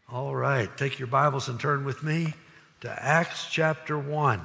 All right, take your Bibles and turn with me to Acts chapter 1.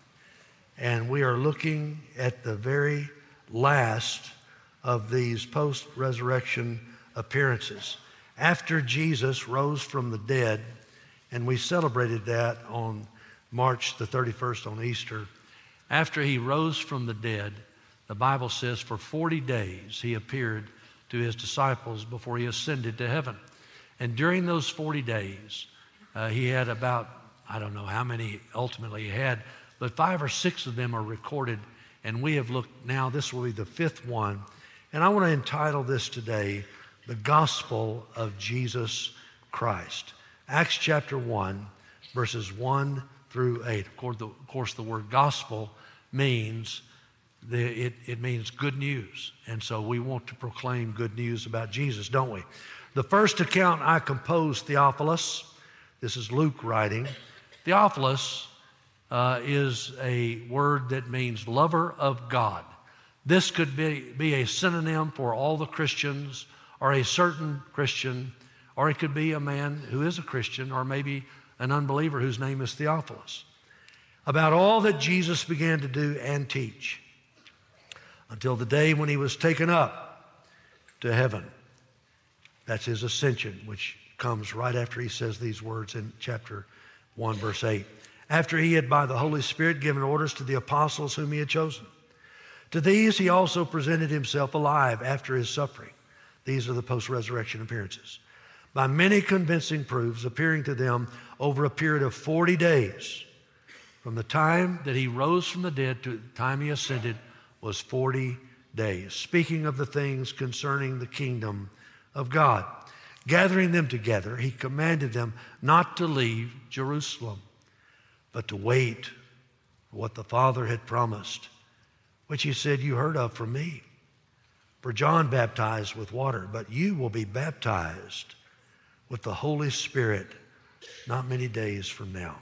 And we are looking at the very last of these post-resurrection appearances. After Jesus rose from the dead, and we celebrated that on March the 31st on Easter. After he rose from the dead, the Bible says for 40 days he appeared to his disciples before he ascended to heaven. And during those 40 days, he had about, I don't know how many ultimately he had, but 5 or 6 of them are recorded. And we have looked now, this will be the 5th one. And I want to entitle this today, The Gospel of Jesus Christ. Acts chapter 1, verses 1 through 8. Of course, the word gospel means, it means good news. And so we want to proclaim good news about Jesus, don't we? The first account I composed, Theophilus, this is Luke writing. Theophilus is a word that means lover of God. This could be a synonym for all the Christians or a certain Christian, or it could be a man who is a Christian or maybe an unbeliever whose name is Theophilus. About all that Jesus began to do and teach until the day when he was taken up to heaven. That's his ascension, which comes right after he says these words in chapter 1, verse 8. After he had by the Holy Spirit given orders to the apostles whom he had chosen. To these he also presented himself alive after his suffering. These are the post-resurrection appearances. By many convincing proofs, appearing to them over a period of 40 days. From the time that he rose from the dead to the time he ascended was 40 days. Speaking of the things concerning the kingdom of God. Gathering them together, he commanded them not to leave Jerusalem, but to wait for what the Father had promised, which he said, you heard of from me. For John baptized with water, but you will be baptized with the Holy Spirit not many days from now.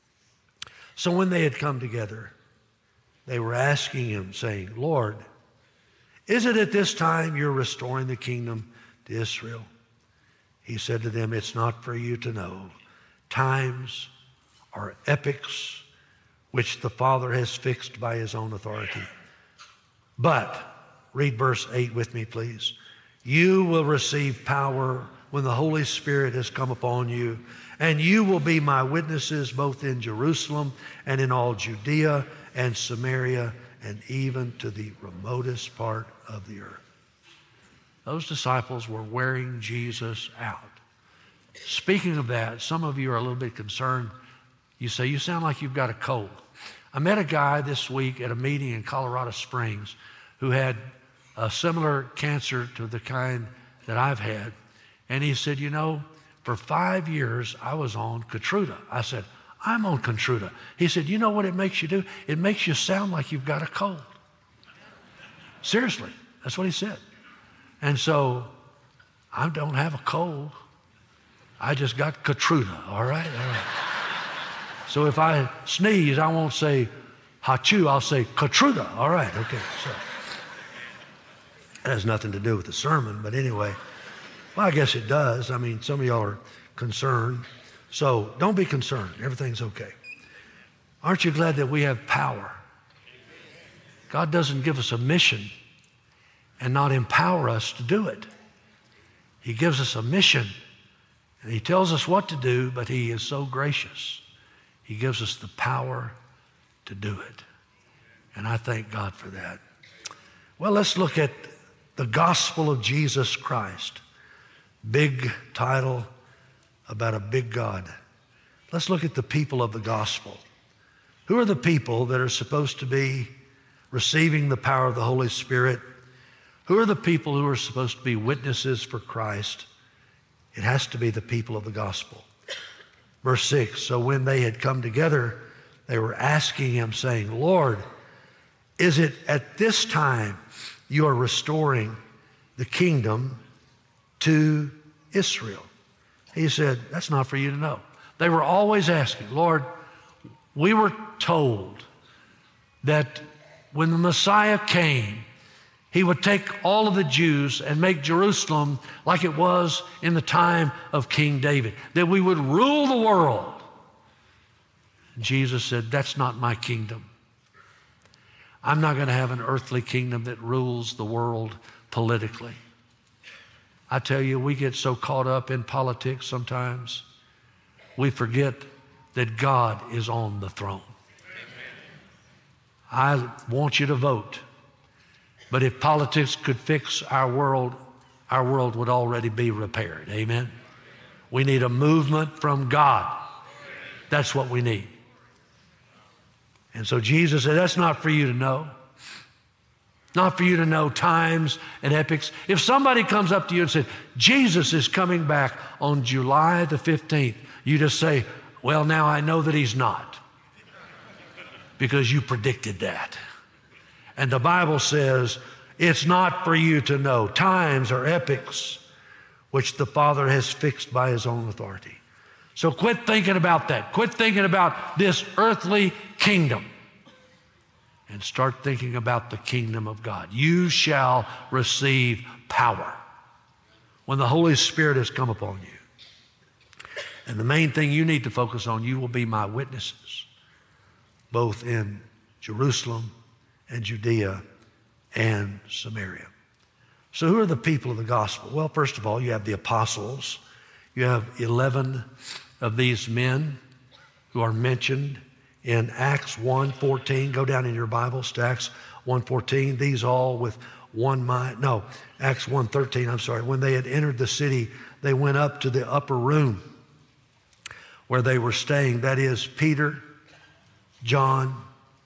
So when they had come together, they were asking him, saying, Lord, is it at this time you're restoring the kingdom to Israel? He said to them, it's not for you to know times or epochs which the Father has fixed by his own authority. But, read verse 8 with me, please. You will receive power when the Holy Spirit has come upon you, and you will be my witnesses both in Jerusalem and in all Judea and Samaria and even to the remotest part of the earth. Those disciples were wearing Jesus out. Speaking of that, some of you are a little bit concerned. You say, you sound like you've got a cold. I met a guy this week at a meeting in Colorado Springs who had a similar cancer to the kind that I've had. And he said, you know, for 5 years I was on Keytruda. I said, I'm on Keytruda. He said, you know what it makes you do? It makes you sound like you've got a cold. Seriously, that's what he said. And so I don't have a cold. I just got Keytruda, all right? All right. So if I sneeze, I won't say hachoo, I'll say Keytruda, all right, okay. So that has nothing to do with the sermon, but anyway, well, I guess it does. I mean, some of y'all are concerned. So don't be concerned. Everything's okay. Aren't you glad that we have power? God doesn't give us a mission and not empower us to do it. He gives us a mission and he tells us what to do, but he is so gracious. He gives us the power to do it. And I thank God for that. Well, let's look at the gospel of Jesus Christ. Big title about a big God. Let's look at the people of the gospel. Who are the people that are supposed to be receiving the power of the Holy Spirit? Who are the people who are supposed to be witnesses for Christ? It has to be the people of the gospel. Verse 6, so when they had come together, they were asking him, saying, Lord, is it at this time you are restoring the kingdom to Israel? He said, that's not for you to know. They were always asking, Lord, we were told that when the Messiah came, He would take all of the Jews and make Jerusalem like it was in the time of King David, that we would rule the world. Jesus said, that's not my kingdom. I'm not going to have an earthly kingdom that rules the world politically. I tell you, we get so caught up in politics sometimes, we forget that God is on the throne. I want you to vote. But if politics could fix our world would already be repaired. Amen? We need a movement from God. That's what we need. And so Jesus said, that's not for you to know. Not for you to know times and epochs. If somebody comes up to you and says, Jesus is coming back on July the 15th, you just say, well, now I know that he's not. Because you predicted that. And the Bible says it's not for you to know times or epochs which the Father has fixed by his own authority. So quit thinking about that. Quit thinking about this earthly kingdom and start thinking about the kingdom of God. You shall receive power when the Holy Spirit has come upon you. And the main thing you need to focus on, you will be my witnesses, both in Jerusalem and Judea and Samaria. So who are the people of the gospel? Well, first of all, you have the apostles. You have 11 of these men who are mentioned in Acts 1:14. Go down in your Bibles to Acts 1:14. These all with one mind. No, Acts 1:13, I'm sorry. When they had entered the city, they went up to the upper room where they were staying. That is Peter, John,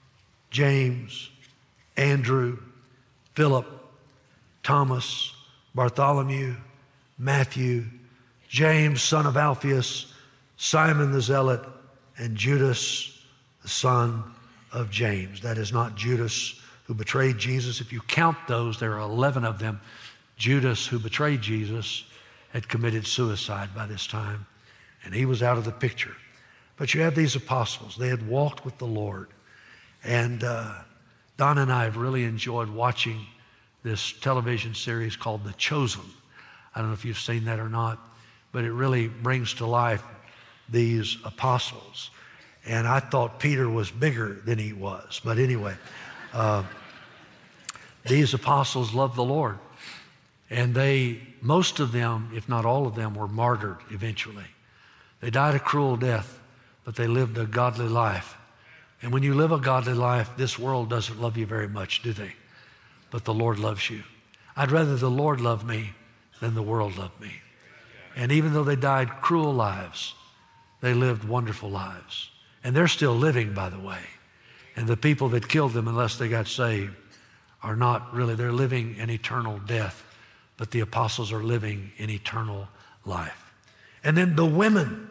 James, Andrew, Philip, Thomas, Bartholomew, Matthew, James, son of Alphaeus, Simon the Zealot, and Judas, the son of James. That is not Judas who betrayed Jesus. If you count those, there are 11 of them. Judas, who betrayed Jesus, had committed suicide by this time, and he was out of the picture. But you have these apostles. They had walked with the Lord. And Don and I have really enjoyed watching this television series called The Chosen. I don't know if you've seen that or not, but it really brings to life these apostles. And I thought Peter was bigger than he was. But anyway, these apostles loved the Lord. And most of them, if not all of them, were martyred eventually. They died a cruel death, but they lived a godly life. And when you live a godly life, this world doesn't love you very much, do they? But the Lord loves you. I'd rather the Lord love me than the world love me. And even though they died cruel lives, they lived wonderful lives. And they're still living, by the way. And the people that killed them, unless they got saved, are not really, they're living an eternal death. But the apostles are living in eternal life. And then the women.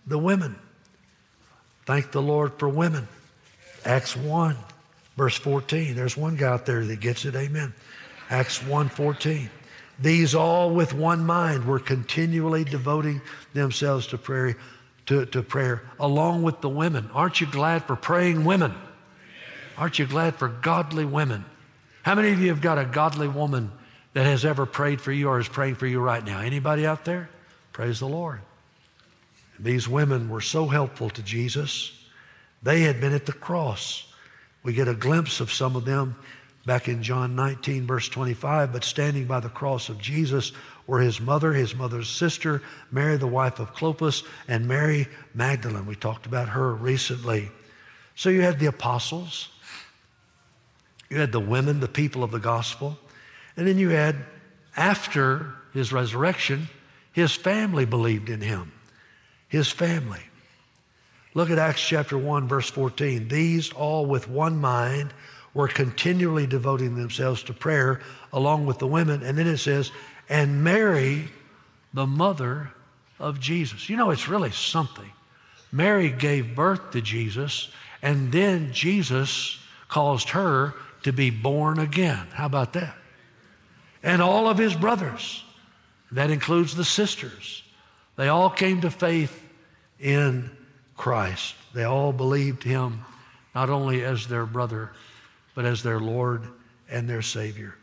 Thank the Lord for women. Acts 1, verse 14. There's one guy out there that gets it, amen. Acts 1:14. These all with one mind were continually devoting themselves to prayer, along with the women. Aren't you glad for praying women? Aren't you glad for godly women? How many of you have got a godly woman that has ever prayed for you or is praying for you right now? Anybody out there? Praise the Lord. These women were so helpful to Jesus. They had been at the cross. We get a glimpse of some of them back in John 19, verse 25. But standing by the cross of Jesus were his mother's sister, Mary, the wife of Clopas, and Mary Magdalene. We talked about her recently. So you had the apostles. You had the women, the people of the gospel. And then you had, after his resurrection, his family believed in him. His family. Look at Acts chapter 1, verse 14. These all with one mind were continually devoting themselves to prayer along with the women. And then it says, and Mary, the mother of Jesus. You know, it's really something. Mary gave birth to Jesus, and then Jesus caused her to be born again. How about that? And all of his brothers, that includes the sisters, they all came to faith in Christ. They all believed him not only as their brother, but as their Lord and their Savior.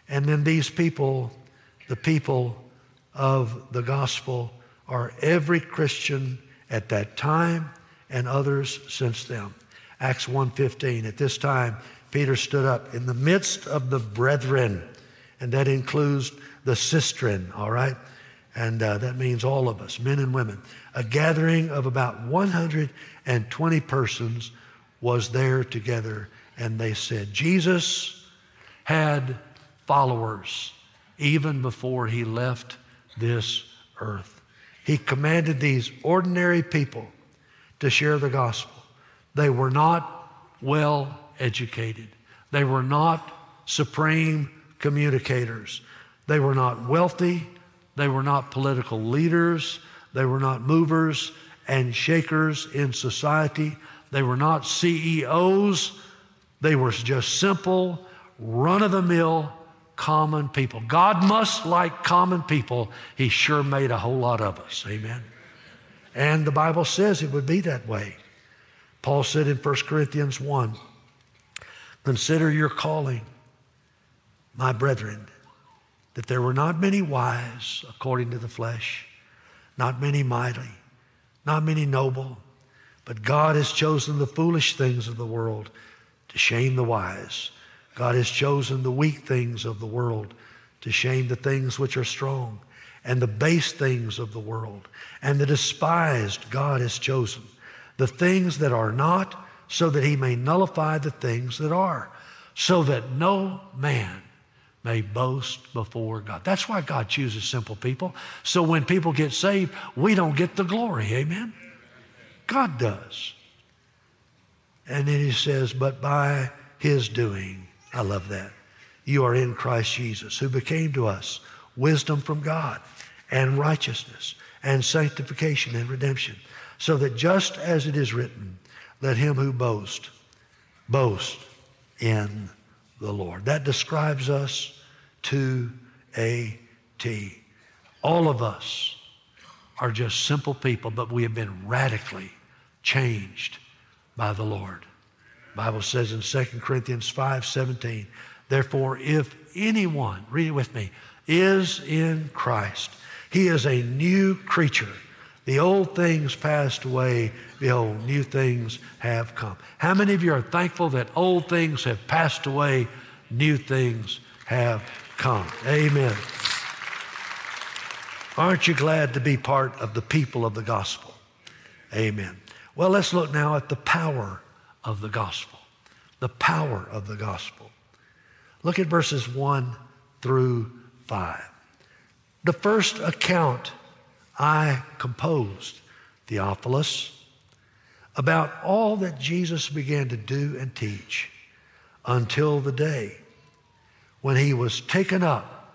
And then these people, the people of the gospel, are every Christian at that time and others since then. Acts 1:15, at this time, Peter stood up in the midst of the brethren, and that includes the sistren, all right? And that means all of us, men and women. A gathering of about 120 persons was there together, and they said, Jesus had followers even before he left this earth. He commanded these ordinary people to share the gospel. They were not well educated. They were not supreme communicators. They were not wealthy. They were not political leaders. They were not movers and shakers in society. They were not CEOs. They were just simple, run-of-the-mill, common people. God must like common people. He sure made a whole lot of us. Amen. And the Bible says it would be that way. Paul said in 1 Corinthians 1, consider your calling, my brethren, that there were not many wise according to the flesh, not many mighty, not many noble, but God has chosen the foolish things of the world to shame the wise. God has chosen the weak things of the world to shame the things which are strong, and the base things of the world, and the despised God has chosen, the things that are not, so that he may nullify the things that are, so that no man may boast before God. That's why God chooses simple people. So when people get saved, we don't get the glory. Amen? God does. And then he says, but by his doing, I love that, you are in Christ Jesus, who became to us wisdom from God and righteousness and sanctification and redemption, so that just as it is written, let him who boast, boast in the Lord. That describes us to a T. All of us are just simple people, but we have been radically changed by the Lord. The Bible says in 2 Corinthians 5:17, therefore, if anyone, read it with me, is in Christ, he is a new creature. The old things passed away. Behold, new things have come. How many of you are thankful that old things have passed away, new things have come? Amen. Aren't you glad to be part of the people of the gospel? Amen. Well, let's look now at the power of the gospel. The power of the gospel. Look at verses 1 through 5. The first account I composed, Theophilus, about all that Jesus began to do and teach until the day when he was taken up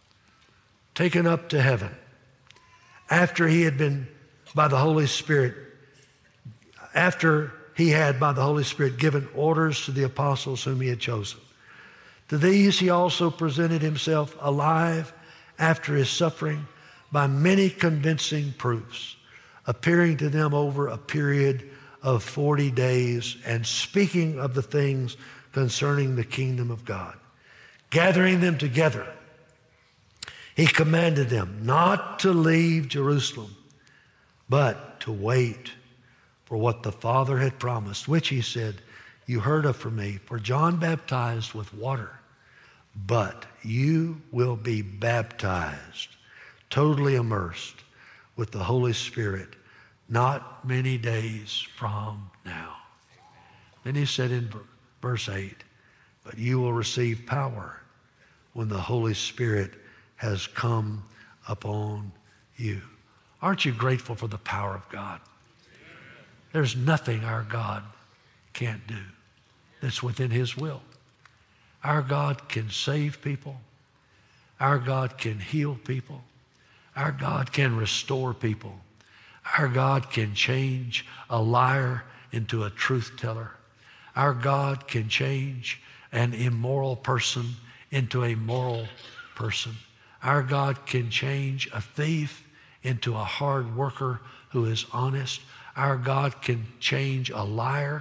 to heaven, after he had been by the Holy Spirit, after he had by the Holy Spirit given orders to the apostles whom he had chosen. To these he also presented himself alive after his suffering by many convincing proofs, appearing to them over a period of 40 days and speaking of the things concerning the kingdom of God. Gathering them together, he commanded them not to leave Jerusalem, but to wait for what the Father had promised, which he said, you heard of from me, for John baptized with water, but you will be baptized, totally immersed with the Holy Spirit, not many days from now. Then he said in verse 8, but you will receive power when the Holy Spirit has come upon you. Aren't you grateful for the power of God? There's nothing our God can't do that's within his will. Our God can save people. Our God can heal people. Our God can restore people. Our God can change a liar into a truth teller. Our God can change an immoral person into a moral person. Our God can change a thief into a hard worker who is honest. Our God can change a liar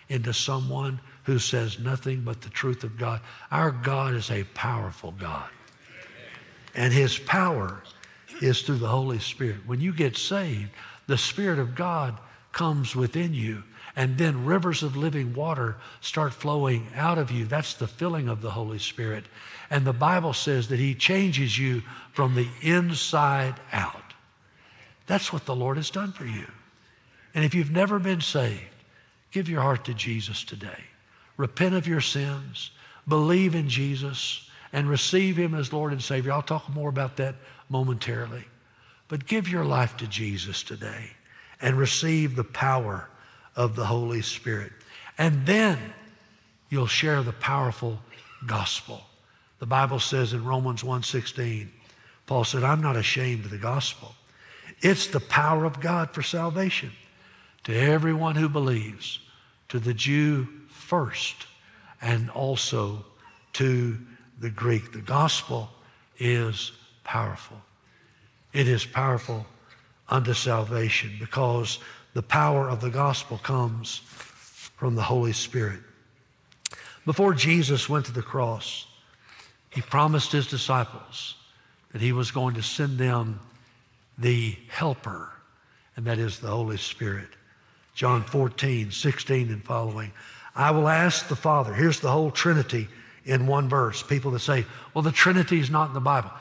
into someone who says nothing but the truth of God. Our God is a powerful God. And his power is through the Holy Spirit. When you get saved, the Spirit of God comes within you, and then rivers of living water start flowing out of you. That's the filling of the Holy Spirit. And the Bible says that he changes you from the inside out. That's what the Lord has done for you. And if you've never been saved, give your heart to Jesus today. Repent of your sins, believe in Jesus, and receive him as Lord and Savior. I'll talk more about that momentarily. But give your life to Jesus today and receive the power of the Holy Spirit. And then you'll share the powerful gospel. The Bible says in Romans 1:16, Paul said, I'm not ashamed of the gospel. It's the power of God for salvation to everyone who believes, to the Jew first, and also to the Greek. The gospel is powerful. It is powerful unto salvation because the power of the gospel comes from the Holy Spirit. Before Jesus went to the cross, he promised his disciples that he was going to send them the helper, and that is the Holy Spirit. John 14:16 and following. I will ask the Father. Here's the whole Trinity in one verse. People that say, well, the Trinity is not in the Bible.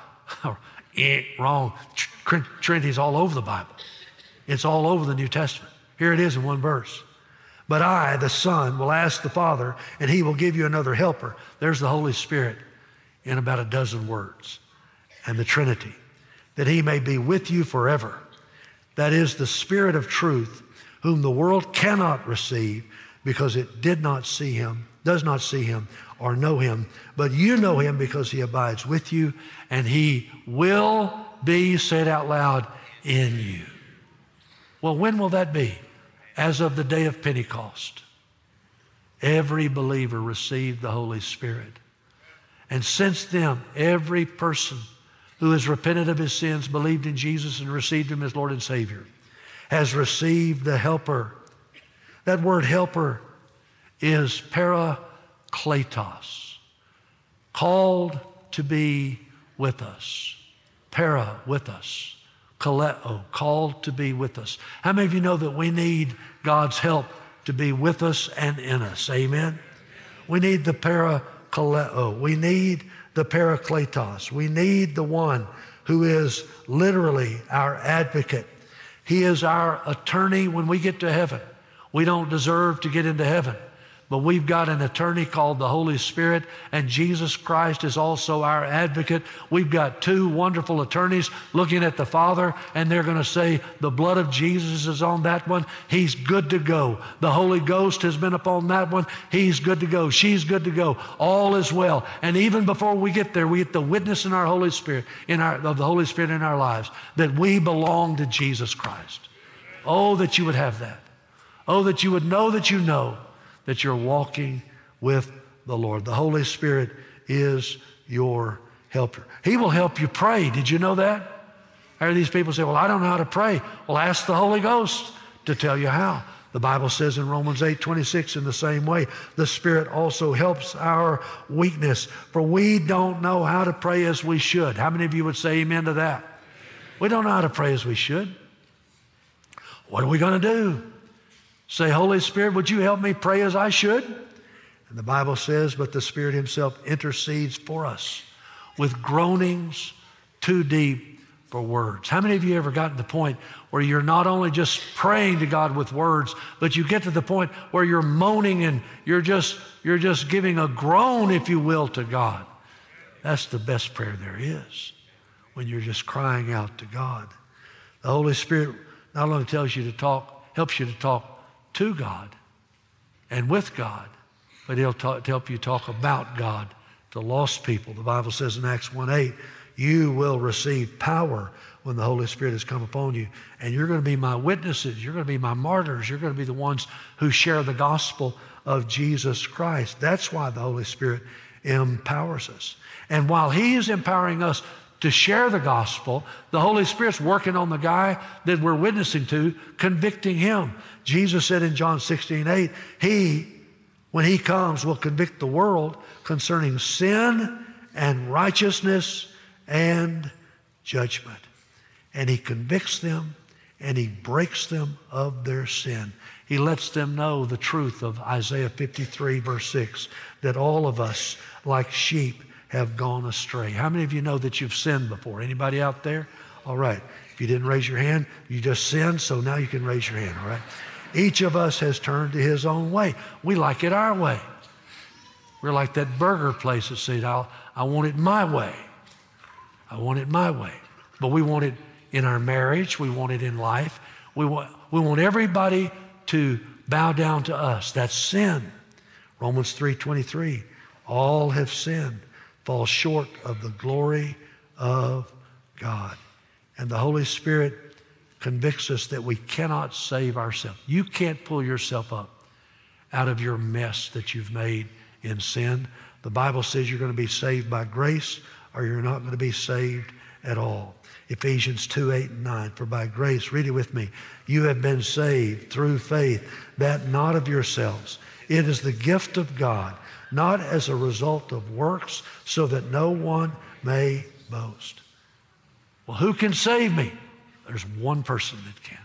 Wrong. Trinity is all over the Bible. It's all over the New Testament. Here it is in one verse. But I, the Son, will ask the Father, and he will give you another helper. There's the Holy Spirit in about a dozen words. And the Trinity, that he may be with you forever. That is the Spirit of truth, whom the world cannot receive because it does not see him or know him. But you know him because he abides with you, and he will be, say it out loud, in you. Well, when will that be? As of the day of Pentecost. Every believer received the Holy Spirit. And since then, every person who has repented of his sins, believed in Jesus, and received him as Lord and Savior, has received the helper. That word helper is parakletos, called to be with us. Para, with us. Kaleo, called to be with us. How many of you know that we need God's help to be with us and in us? Amen? We need the parakaleo. We need the parakletos. We need the one who is literally our advocate. He is our attorney when we get to heaven. We don't deserve to get into heaven, but we've got an attorney called the Holy Spirit, and Jesus Christ is also our advocate. We've got two wonderful attorneys looking at the Father, and they're going to say, the blood of Jesus is on that one. He's good to go. The Holy Ghost has been upon that one. He's good to go. She's good to go. All is well. And even before we get there, we get the witness in our Holy Spirit, of the Holy Spirit in our lives, that we belong to Jesus Christ. Oh, that you would have that. Oh, that you would know that you know that you're walking with the Lord. The Holy Spirit is your helper. He will help you pray. Did you know that? I hear these people say, well, I don't know how to pray. Well, ask the Holy Ghost to tell you how. The Bible says in Romans 8:26 in the same way, the Spirit also helps our weakness, for we don't know how to pray as we should. How many of you would say amen to that? We don't know how to pray as we should. What are we going to do? Say, Holy Spirit, would you help me pray as I should? And the Bible says, but the Spirit himself intercedes for us with groanings too deep for words. How many of you ever gotten to the point where you're not only just praying to God with words, but you get to the point where you're moaning and you're just giving a groan, if you will, to God? That's the best prayer there is, when you're just crying out to God. The Holy Spirit not only tells you to talk, helps you to talk to God and with God, but he'll help you talk about God to lost people. The Bible says in Acts 1:8, you will receive power when the Holy Spirit has come upon you, and you're going to be my witnesses. You're going to be my martyrs. You're going to be the ones who share the gospel of Jesus Christ. That's why the Holy Spirit empowers us. And while he is empowering us to share the gospel, the Holy Spirit's working on the guy that we're witnessing to, convicting him. Jesus said in John 16:8, he when he comes, will convict the world concerning sin and righteousness and judgment. And he convicts them and he breaks them of their sin. He lets them know the truth of Isaiah 53, verse 6, that all of us, like sheep, have gone astray. How many of you know that you've sinned before? Anybody out there? All right. If you didn't raise your hand, you just sinned, so now you can raise your hand, all right? Each of us has turned to his own way. We like it our way. We're like that burger place that said, I want it my way. I want it my way. But we want it in our marriage. We want it in life. We want everybody to bow down to us. That's sin. Romans 3:23, all have sinned, fall short of the glory of God. And the Holy Spirit convicts us that we cannot save ourselves. You can't pull yourself up out of your mess that you've made in sin. The Bible says you're going to be saved by grace or you're not going to be saved at all. Ephesians 2:8-9, for by grace, read it with me, you have been saved through faith, that not of yourselves. It is the gift of God, not as a result of works, so that no one may boast. Well, who can save me? There's one person that can.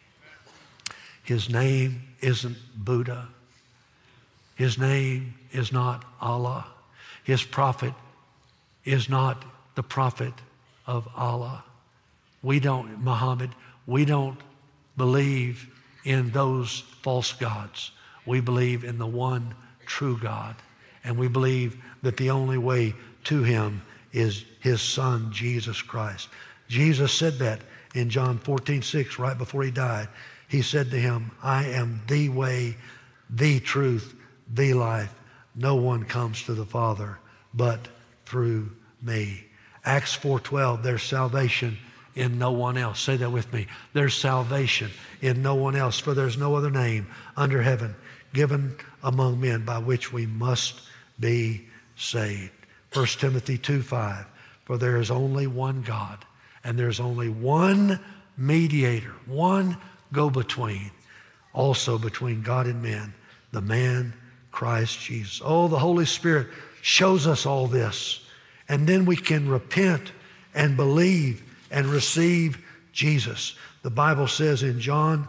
His name isn't Buddha. His name is not Allah. His prophet is not the prophet of Allah. Muhammad, we don't believe in those false gods. We believe in the one true God. And we believe that the only way to him is his son, Jesus Christ. Jesus said that in John 14:6, right before he died. He said to him, I am the way, the truth, the life. No one comes to the Father but through me. Acts 4:12, there's salvation in no one else. Say that with me. There's salvation in no one else, for there's no other name under heaven given among men by which we must be saved. 1 Timothy 2:5, for there is only one God, and there's only one mediator, one go-between, also between God and men, the man Christ Jesus. Oh, the Holy Spirit shows us all this, and then we can repent and believe and receive Jesus. The Bible says in John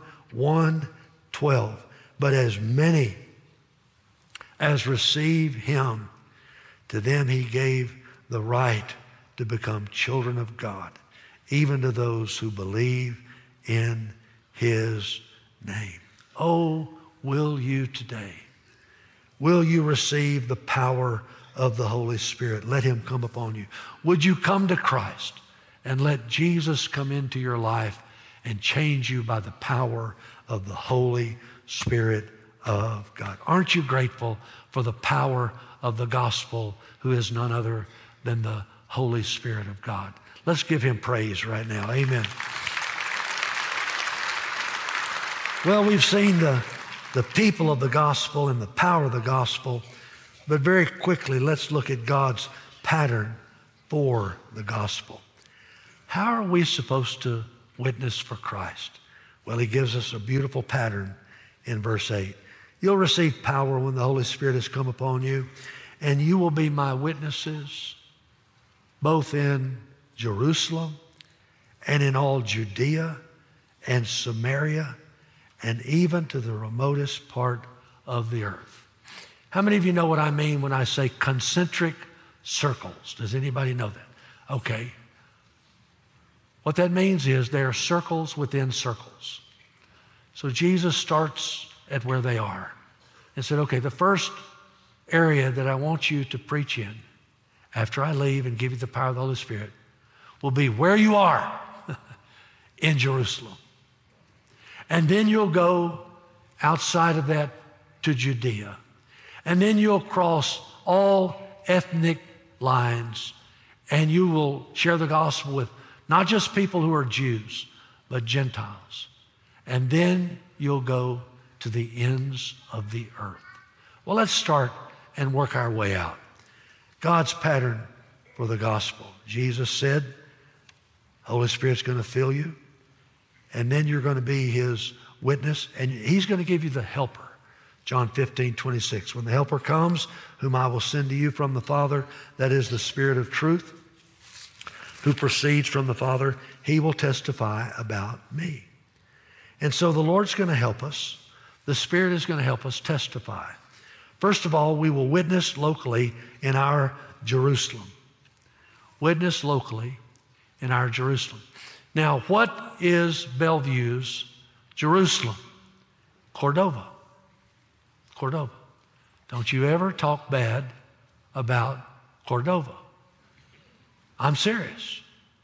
1:12, but as many as receive him, to them he gave the right to become children of God, even to those who believe in his name. Oh, will you today? Will you receive the power of the Holy Spirit? Let him come upon you. Would you come to Christ and let Jesus come into your life and change you by the power of the Holy Spirit of God? Aren't you grateful for the power of the gospel, who is none other than the Holy Spirit of God? Let's give him praise right now. Amen. Well, we've seen the people of the gospel and the power of the gospel, but very quickly, let's look at God's pattern for the gospel. How are we supposed to witness for Christ? Well, he gives us a beautiful pattern in verse 8. You'll receive power when the Holy Spirit has come upon you, and you will be my witnesses, both in Jerusalem and in all Judea and Samaria and even to the remotest part of the earth. How many of you know what I mean when I say concentric circles? Does anybody know that? Okay. What that means is there are circles within circles. So Jesus starts at where they are and said, okay, the first area that I want you to preach in after I leave and give you the power of the Holy Spirit will be where you are in Jerusalem. And then you'll go outside of that to Judea. And then you'll cross all ethnic lines and you will share the gospel with not just people who are Jews, but Gentiles. And then you'll go to the ends of the earth. Well, let's start and work our way out. God's pattern for the gospel. Jesus said, Holy Spirit's going to fill you, and then you're going to be his witness, and he's going to give you the helper, John 15:26. When the Helper comes, whom I will send to you from the Father, that is the Spirit of truth, who proceeds from the Father, he will testify about me. And so the Lord's going to help us. The Spirit is going to help us testify. First of all, we will witness locally in our Jerusalem. Witness locally in our Jerusalem. Now, what is Bellevue's Jerusalem? Cordova. Cordova. Don't you ever talk bad about Cordova. I'm serious.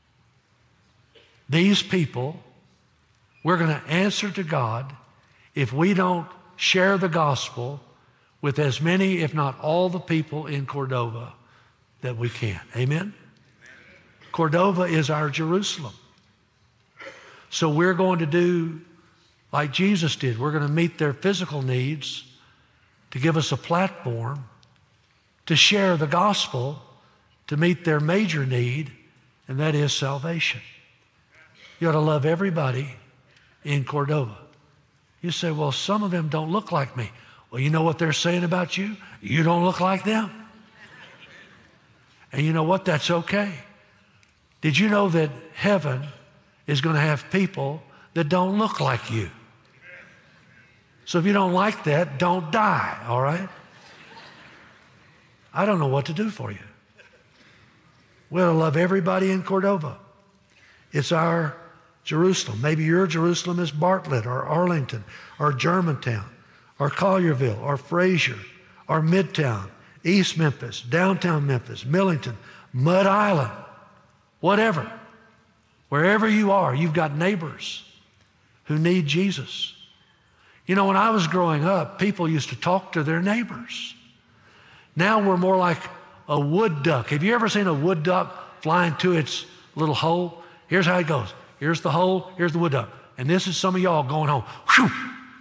These people, we're going to answer to God if we don't share the gospel with as many, if not all, the people in Cordova that we can. Amen? Cordova is our Jerusalem. So we're going to do like Jesus did. We're going to meet their physical needs to give us a platform to share the gospel to meet their major need, and that is salvation. You ought to love everybody in Cordova. You say, well, some of them don't look like me. Well, you know what they're saying about you? You don't look like them. And you know what? That's okay. Did you know that heaven is going to have people that don't look like you? So if you don't like that, don't die, all right? I don't know what to do for you. We ought to love everybody in Cordova. It's our Jerusalem. Maybe your Jerusalem is Bartlett or Arlington or Germantown or Collierville or Frazier or Midtown, East Memphis, downtown Memphis, Millington, Mud Island, whatever. Wherever you are, you've got neighbors who need Jesus. You know, when I was growing up, people used to talk to their neighbors. Now we're more like a wood duck. Have you ever seen a wood duck flying to its little hole? Here's how it goes. Here's the hole, here's the wood duck. And this is some of y'all going home. Whew!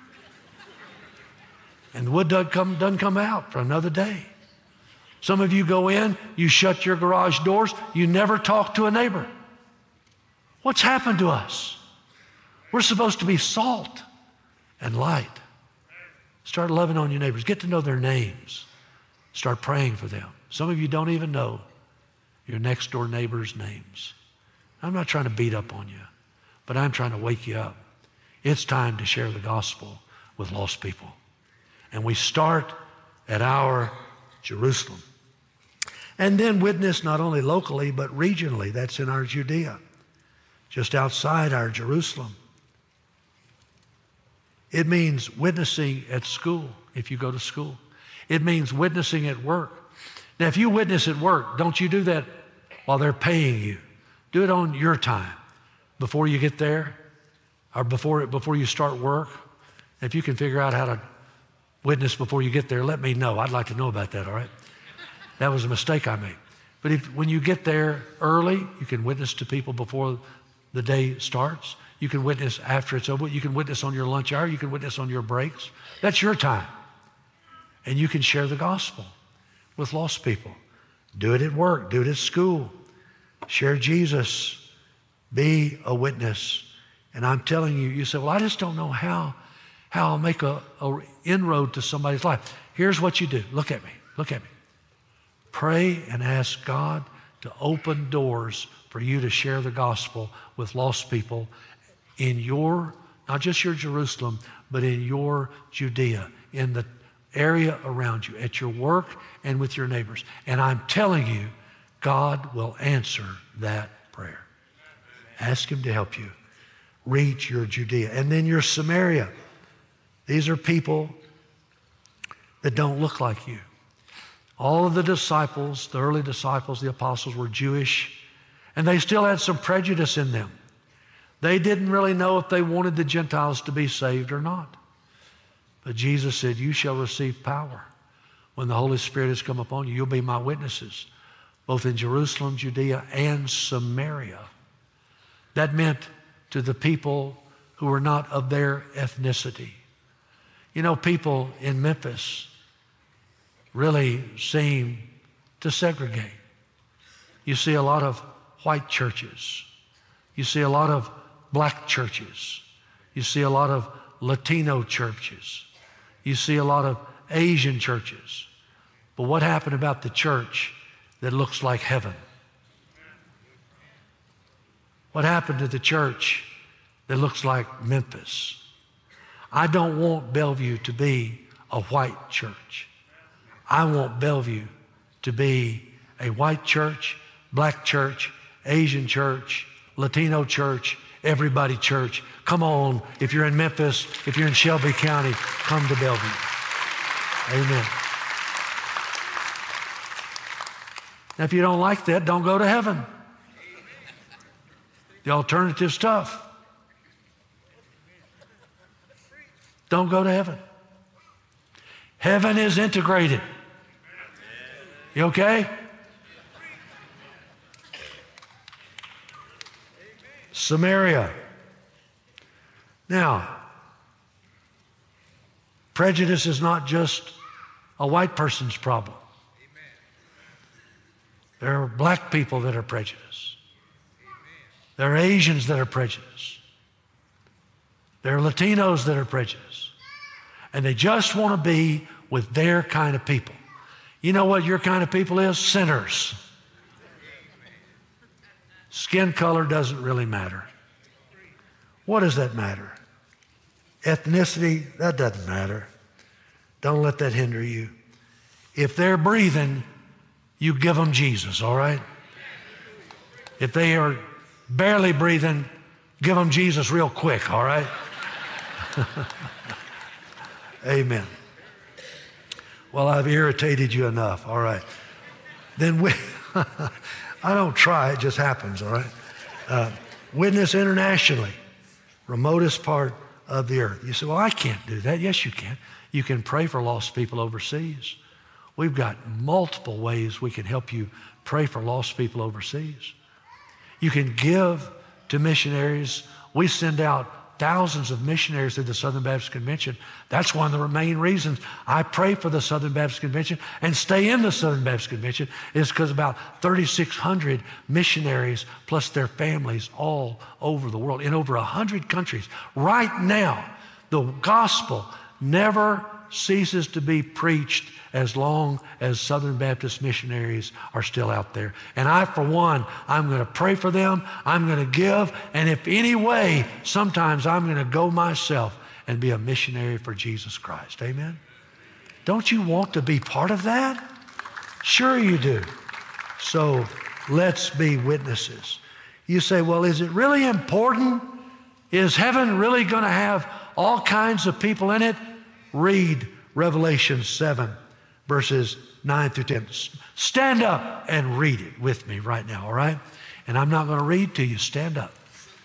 And the wood duck doesn't come out for another day. Some of you go in, you shut your garage doors, you never talk to a neighbor. What's happened to us? We're supposed to be salt and light. Start loving on your neighbors. Get to know their names. Start praying for them. Some of you don't even know your next door neighbor's names. I'm not trying to beat up on you, but I'm trying to wake you up. It's time to share the gospel with lost people. And we start at our Jerusalem. And then witness not only locally, but regionally. That's in our Judea, just outside our Jerusalem. It means witnessing at school, if you go to school. It means witnessing at work. Now, if you witness at work, don't you do that while they're paying you. Do it on your time, before you get there, or before you start work. If you can figure out how to witness before you get there, let me know. I'd like to know about that, all right? That was a mistake I made. But when you get there early, you can witness to people before the day starts. You can witness after it's over. You can witness on your lunch hour. You can witness on your breaks. That's your time. And you can share the gospel with lost people. Do it at work. Do it at school. Share Jesus. Be a witness. And I'm telling you, you say, well, I just don't know how I'll make a inroad to somebody's life. Here's what you do. Look at me. Look at me. Pray and ask God to open doors for you to share the gospel with lost people in your, not just your Jerusalem, but in your Judea, in the area around you, at your work and with your neighbors. And I'm telling you, God will answer that prayer. Ask him to help you reach your Judea. And then your Samaria. These are people that don't look like you. All of the disciples, the early disciples, the apostles, were Jewish, and they still had some prejudice in them. They didn't really know if they wanted the Gentiles to be saved or not. But Jesus said, you shall receive power when the Holy Spirit has come upon you. You'll be my witnesses, both in Jerusalem, Judea, and Samaria. That meant to the people who were not of their ethnicity. You know, people in Memphis really seem to segregate. You see a lot of white churches. You see a lot of black churches. You see a lot of Latino churches. you see a lot of Asian churches. But what happened about the church that looks like heaven? What happened to the church that looks like Memphis? I don't want Bellevue to be a white church. I want Bellevue to be a white church, black church, Asian church, Latino church, everybody church. Come on, if you're in Memphis, if you're in Shelby County, come to Bellevue. Amen. Now, if you don't like that, don't go to heaven. The alternative stuff. Don't go to heaven. Heaven is integrated. You okay? Samaria. Now, prejudice is not just a white person's problem. There are black people that are prejudiced. There are Asians that are prejudiced. There are Latinos that are prejudiced. And they just want to be with their kind of people. You know what your kind of people is? Sinners. Skin color doesn't really matter. What does that matter? Ethnicity, that doesn't matter. Don't let that hinder you. If they're breathing, you give them Jesus, all right? If they are barely breathing, give them Jesus real quick, all right? Amen. Well, I've irritated you enough, all right. Then I don't try, it just happens, all right? Witness internationally, remotest part of the earth. You say, well, I can't do that. Yes, you can. You can pray for lost people overseas. We've got multiple ways we can help you pray for lost people overseas. You can give to missionaries. We send out thousands of missionaries to the Southern Baptist Convention. That's one of the main reasons I pray for the Southern Baptist Convention and stay in the Southern Baptist Convention is because about 3,600 missionaries plus their families all over the world in over 100 countries. Right now, the gospel never ceases to be preached as long as Southern Baptist missionaries are still out there. And I, for one, I'm going to pray for them. I'm going to give. And if any way, sometimes I'm going to go myself and be a missionary for Jesus Christ. Amen? Don't you want to be part of that? Sure you do. So let's be witnesses. You say, well, is it really important? Is heaven really going to have all kinds of people in it? Read Revelation 7, verses 9 through 10. Stand up and read it with me right now, all right? And I'm not going to read to you. Stand up.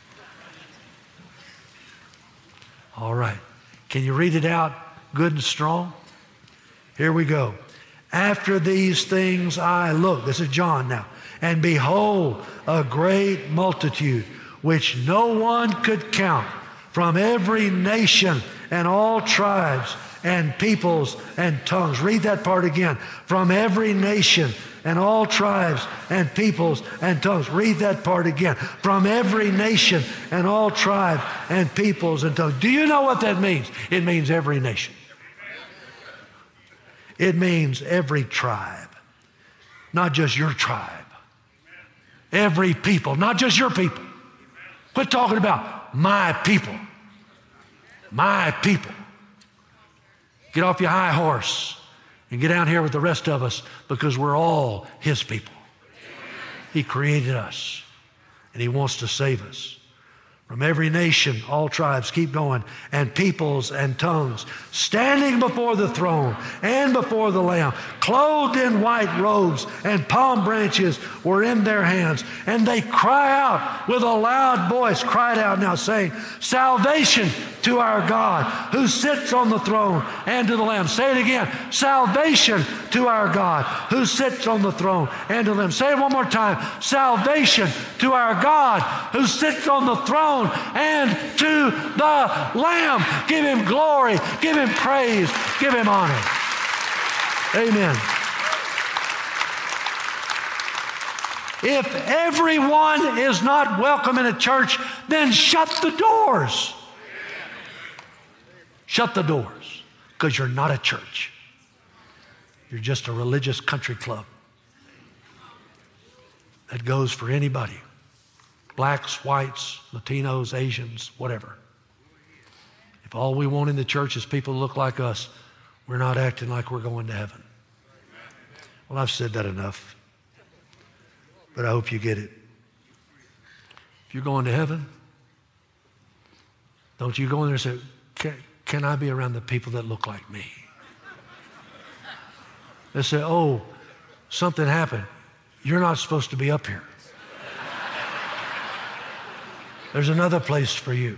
All right. Can you read it out good and strong? Here we go. After these things I looked, this is John now, and behold, a great multitude, which no one could count, from every nation and all tribes and peoples and tongues. Read that part again. From every nation and all tribes and peoples and tongues. Read that part again. From every nation and all tribes and peoples and tongues. Do you know what that means? It means every nation. It means every tribe. Not just your tribe. Every people, not just your people. Quit talking about my people. My people. Get off your high horse and get down here with the rest of us because we're all His people. He created us and He wants to save us. From every nation, all tribes, keep going, and peoples and tongues, standing before the throne and before the Lamb, clothed in white robes, and palm branches were in their hands. And they cry out with a loud voice, cried out now, saying, salvation to our God who sits on the throne and to the Lamb. Say it again. Salvation to our God who sits on the throne and to the Lamb. Say it one more time. Salvation to our God who sits on the throne and to the Lamb. Give Him glory. Give Him praise. Give Him honor. Amen. If everyone is not welcome in a church, then shut the doors. Shut the doors. because you're not a church. You're just a religious country club that goes for anybody. Blacks, whites, Latinos, Asians, whatever. If all we want in the church is people who look like us, we're not acting like we're going to heaven. Well, I've said that enough, but I hope you get it. If you're going to heaven, don't you go in there and say, can I be around the people that look like me? They say, oh, something happened. You're not supposed to be up here. There's another place for you.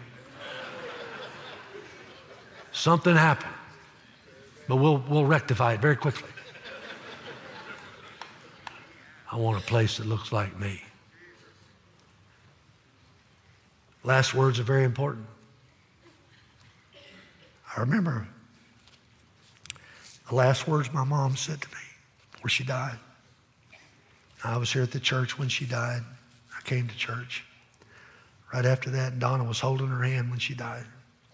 Something happened, but we'll rectify it very quickly. I want a place that looks like me. Last words are very important. I remember the last words my mom said to me before she died. I was here at the church when she died. I came to church. Right after that, Donna was holding her hand when she died.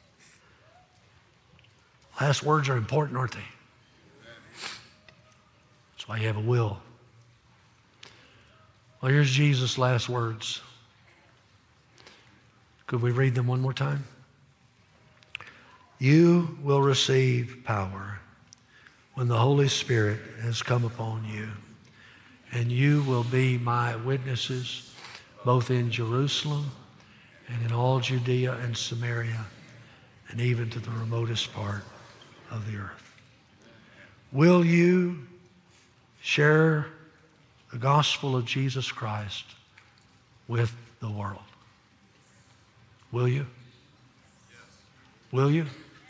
Last words are important, aren't they? That's why you have a will. Well, here's Jesus' last words. Could we read them one more time? You will receive power when the Holy Spirit has come upon you, and you will be my witnesses both in Jerusalem and in all Judea and Samaria, and even to the remotest part of the earth. Will you share the gospel of Jesus Christ with the world? Will you? Will you?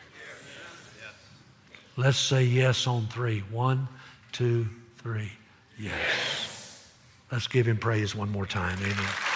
Let's say yes on 3. 1, 2, 3. Yes. Let's give him praise one more time. Amen.